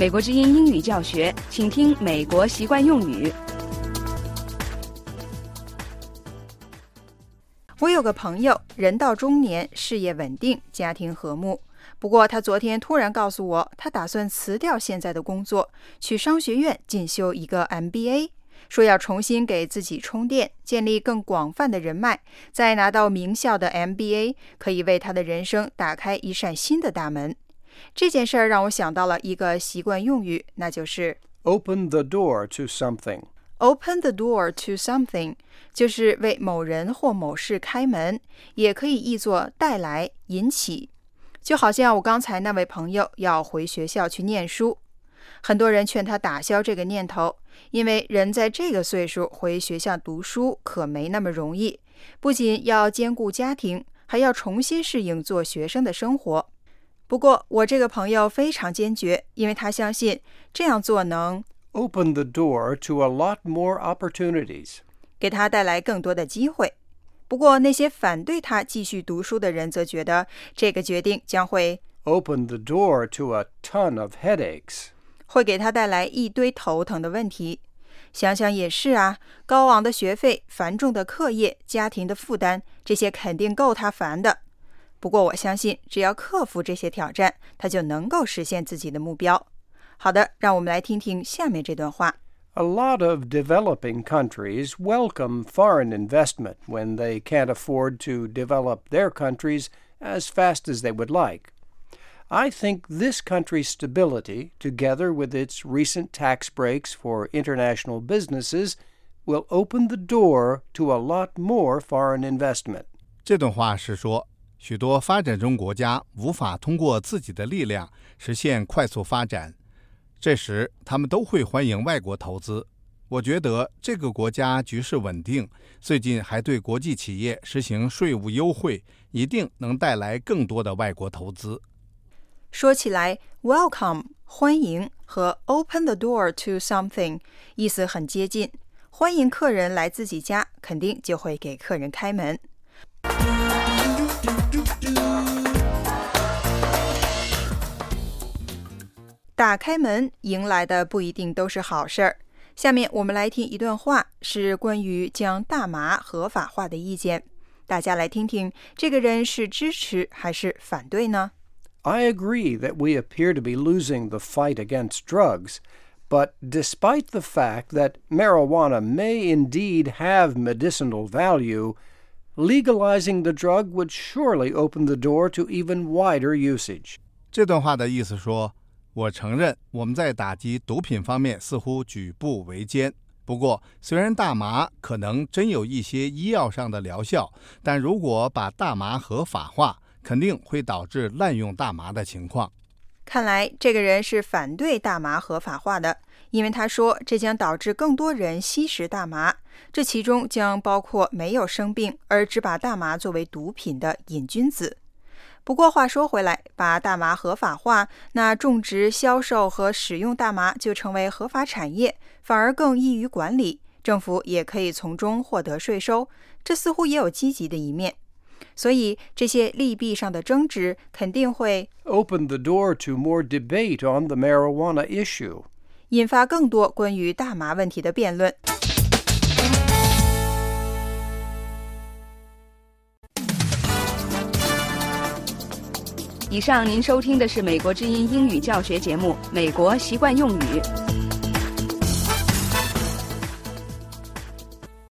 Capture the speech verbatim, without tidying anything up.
美国之音英语教学，请听美国习惯用语。 我有个朋友，人到中年，事业稳定，家庭和睦。不过他昨天突然告诉我，他打算辞掉现在的工作，去商学院进修一个 M B A， 说要重新给自己充电，建立更广泛的人脉，再拿到名校的 M B A， 可以为他的人生打开一扇新的大门。这件事儿让我想到了一个习惯用语，那就是 Open the door to something。Open the door to something 就是为某人或某事开门，也可以译作带来、引起。就好像我刚才那位朋友要回学校去念书，很多人劝他打消这个念头，因为人在这个岁数回学校读书可没那么容易，不仅要兼顾家庭，还要重新适应做学生的生活。不过我这个朋友非常坚决，因为他相信这样做能 Open the door to a lot more opportunities， 给他带来更多的机会。不过那些反对他继续读书的人则觉得这个决定将会 Open the door to a ton of headaches， 会给他带来一堆头疼的问题。想想也是啊，高昂的学费、繁重的课业、家庭的负担，这些肯定够他烦的。不过我相信只要克服这些挑战，他就能够实现自己的目标。好的，让我们来听听下面这段话。 A lot of developing countries welcome foreign investment when they can't afford to develop their countries as fast as they would like. I think this country's stability, together with its recent tax breaks for international businesses, will open the door to a lot more foreign investment. 这段话是说，许多发展中国家无法通过自己的力量实现快速发展，这时他们都会欢迎外国投资。我觉得这个国家局势稳定，最近还对国际企业实行税务优惠，一定能带来更多的外国投资。 说起来 welcome 欢迎和 open the door to something 意思很接近，欢迎客人来自己家，肯定就会给客人开门。打开门迎来的不一定都是好事儿。下面我们来听一段话，是关于将大麻合法化的意见。大家来听听，这个人是支持还是反对呢？ I agree that we appear to be losing the fight against drugs, but despite the fact that marijuana may indeed have medicinal value, legalizing the drug would surely open the door to even wider usage. 这段话的意思说，我承认我们在打击毒品方面似乎举步维艰，不过虽然大麻可能真有一些医药上的疗效，但如果把大麻合法化，肯定会导致滥用大麻的情况。 看来这个人是反对大麻合法化的，因为他说这将导致更多人吸食大麻，这其中将包括没有生病而只把大麻作为毒品的瘾君子。不过话说回来，把大麻合法化，那种植、销售和使用大麻就成为合法产业，反而更易于管理，政府也可以从中获得税收，这似乎也有积极的一面。所以这些利弊上的争执肯定会 Open the door to more debate on the marijuana issue. 引发更多关于大麻问题的辩论。 以上您收听的是美国之音英语教学节目《美国习惯用语》。